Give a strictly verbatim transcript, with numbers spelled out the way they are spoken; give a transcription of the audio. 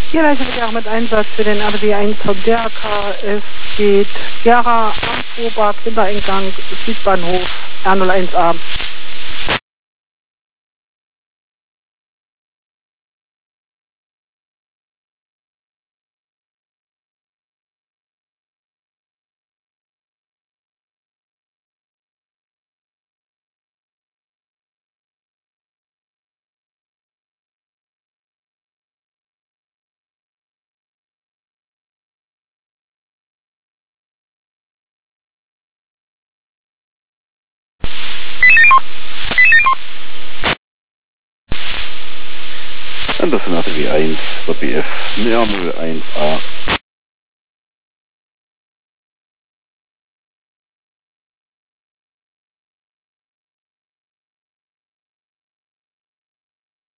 Hier leiten wir auch mit Einsatz für den R W eins vom D R K. Es geht Gera, Amtsrober, Kindereingang, Südbahnhof, R null eins A. Und das sind R W eins, der B F null eins A.